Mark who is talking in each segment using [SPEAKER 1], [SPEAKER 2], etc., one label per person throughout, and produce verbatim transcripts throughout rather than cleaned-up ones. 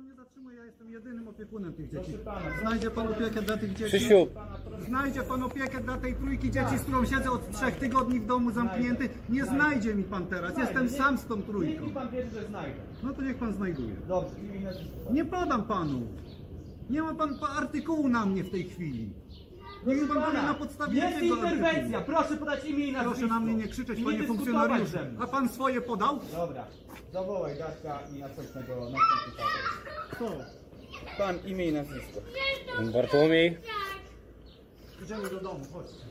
[SPEAKER 1] pan nie zatrzymuje, ja jestem jedynym opiekunem tych dzieci. Znajdzie pan opiekę dla tych dzieci?
[SPEAKER 2] Krzysiu!
[SPEAKER 1] Znajdzie pan opiekę dla tej trójki dzieci, z którą siedzę od trzech tygodni w domu zamknięty? Nie znajdzie mi pan teraz, jestem sam z tą trójką.
[SPEAKER 3] Niech pan wierzy, że znajdę.
[SPEAKER 1] No to niech pan znajduje.
[SPEAKER 3] Dobrze, imię i nazwisko.
[SPEAKER 1] Nie podam panu. Nie ma pan artykułu na mnie w tej chwili. Niech pan powie na podstawie
[SPEAKER 3] Jest
[SPEAKER 1] jakiego
[SPEAKER 3] interwencja,
[SPEAKER 1] artykułu.
[SPEAKER 3] proszę podać imię i nazwisko.
[SPEAKER 1] Proszę na mnie nie krzyczeć,
[SPEAKER 3] I
[SPEAKER 1] panie
[SPEAKER 3] dyskutować
[SPEAKER 1] funkcjonariuszu.
[SPEAKER 3] ze mną.
[SPEAKER 1] A pan swoje podał?
[SPEAKER 3] Dobra, zawołaj Daśka i następnego, następny papier.
[SPEAKER 1] Co?
[SPEAKER 3] Pan imię i nazwisko.
[SPEAKER 2] Bartłomiej.
[SPEAKER 1] Idziemy do domu, chodźcie.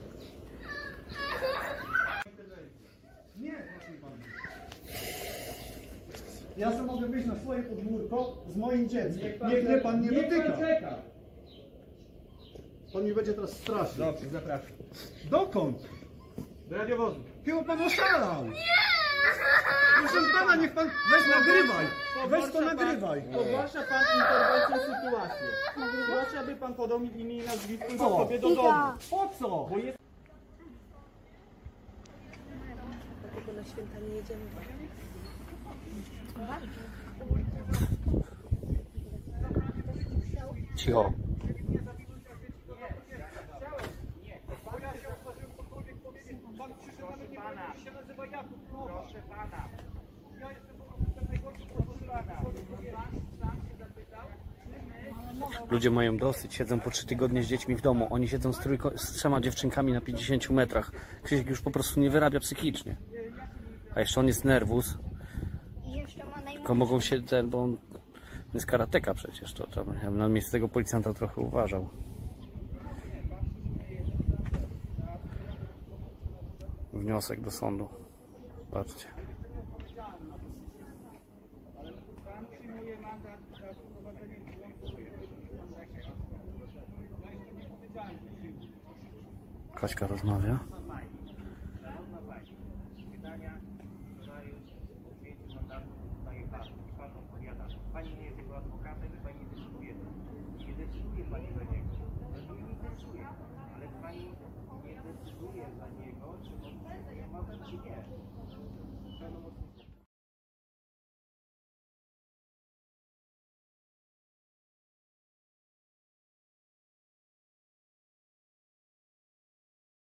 [SPEAKER 1] Nie, proszę pana. Ja sobie mogę wyjść na swoje podwórko z moim dzieckiem. Niech mnie pan nie
[SPEAKER 3] Niech
[SPEAKER 1] dotyka.
[SPEAKER 3] pan czeka.
[SPEAKER 1] Pan mi będzie teraz straszył.
[SPEAKER 3] Dobrze, zapraszam.
[SPEAKER 1] Dokąd?
[SPEAKER 3] Do radiowozu.
[SPEAKER 1] Chyba pan oszalał. Proszę pana, niech pan... Weź nagrywaj. Weź to nagrywaj.
[SPEAKER 3] Ogłasza pan interwencję sytuację. Proszę, aby pan podał mi imię i nazwisko i
[SPEAKER 1] Co?
[SPEAKER 3] sobie do domu.
[SPEAKER 1] Po co?
[SPEAKER 3] Bo jest...
[SPEAKER 4] Dlatego na święta nie jedziemy.
[SPEAKER 2] Cicho. Ludzie mają dosyć, siedzą po trzy tygodnie z dziećmi w domu. Oni siedzą z, trójko, z trzema dziewczynkami na pięćdziesięciu metrach. Krzysiek już po prostu nie wyrabia psychicznie. A jeszcze on jest nerwus. Tylko mogą się ten, bo on jest karateka przecież. To, to ja bym na miejsce tego policjanta trochę uważał. Wniosek do sądu. Patrzcie. Kaśka rozmawia.
[SPEAKER 5] Pani nie jest jego adwokatem i pani nie decyduje. Nie decyduje pani za niego. To nie decyduje. Ale pani nie decyduje za niego, czy on ma być, czy nie.